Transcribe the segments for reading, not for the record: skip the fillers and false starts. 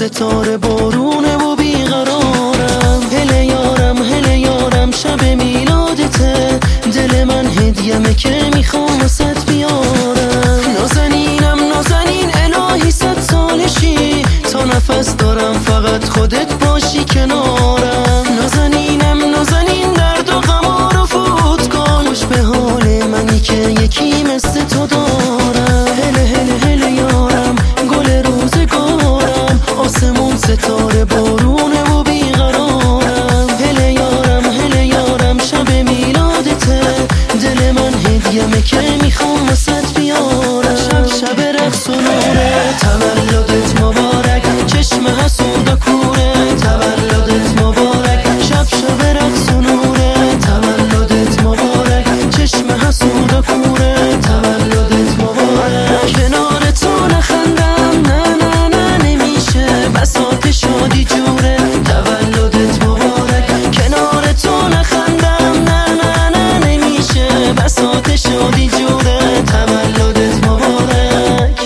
ستاره بارونه و بیقرارم. هله یارم شب میلادته، دل من هدیه‌مه که میخوام واسط بیارم. نازنین الهی 100 سالشی، تا نفس دارم فقط خودت باشی کنارم. نازنین درد و غما رو فوت کن، خوش به حال منی که یکی مثل تو دارم. هله یارم گل روزگارم، آسمون ستاره بارونه و بیقرارم. هله یارم شب میلادته، دل من هدیه‌مه که میخوام واسط بیارم. شب رقص و نوره، تولدت مبارک، چشم حسود و کوره، تولدت مبارک. شب رقص و نوره، تولدت مبارک، چشم حسود و کوره، تولدت مبارک. کنار تو نخندم نه نمیشه، بساط شادی جوره، تولدت مبارک. کنار تو نخندم نه نمیشه، بساط شادی جوره، تولدت مبارک.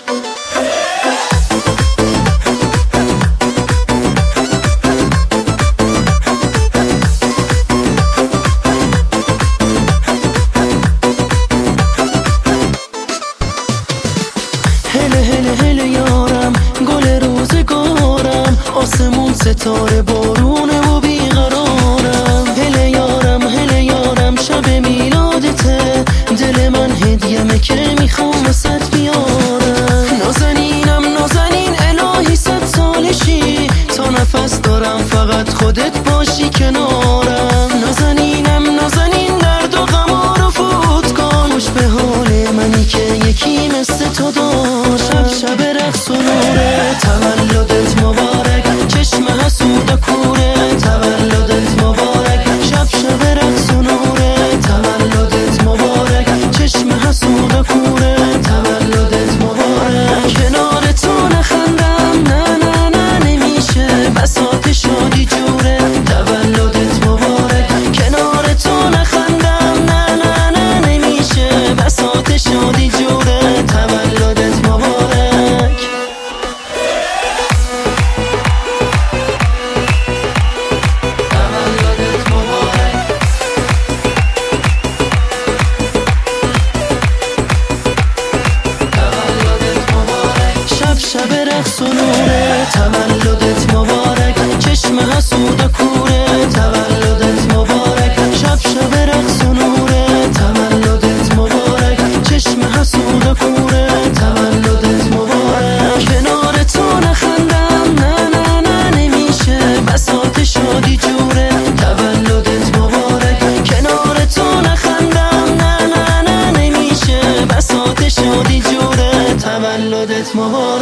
هله یارم گل روزگارم، آسمون ستاره بارونه و بیقرارم. هله یارم شب میلادته، دل من هدیه‌مه که میخوام واسط بیارم. نازنین الهی 100 سالشی، تا نفس دارم فقط خودت باشی کنارم. نازنین درد و غما رو فوت کن، خوش به حال منی که یکی مثل تو دارم. شب رقص و نوره، تولدت مبارک، چشم حسود و کوره، تولدت مبارک. شب رقص و نوره، تولدت مبارک، چشم حسود و کوره، تولدت مبارک. کنار تو نخندم نه نمیشه، بساط شادی جوره، تولدت مبارک. کنار تو نخندم نه نمیشه، بساط شادی جوره، تولدت مبارک. تولدت مبارک. تولدت مبارک. شب رقص و نوره، تولدت مبارک، چشم حسود و کوره، تولدت مبارک. شب رقص و نوره، تولدت مبارک، چشم حسود و کوره، تولدت مبارک. کنار تو نخندم نه نمیشه، بساط شادی جوره، تولدت مبارک. کنار تو نخندم نه نمیشه، بساط شادی جوره، تولدت مبارک.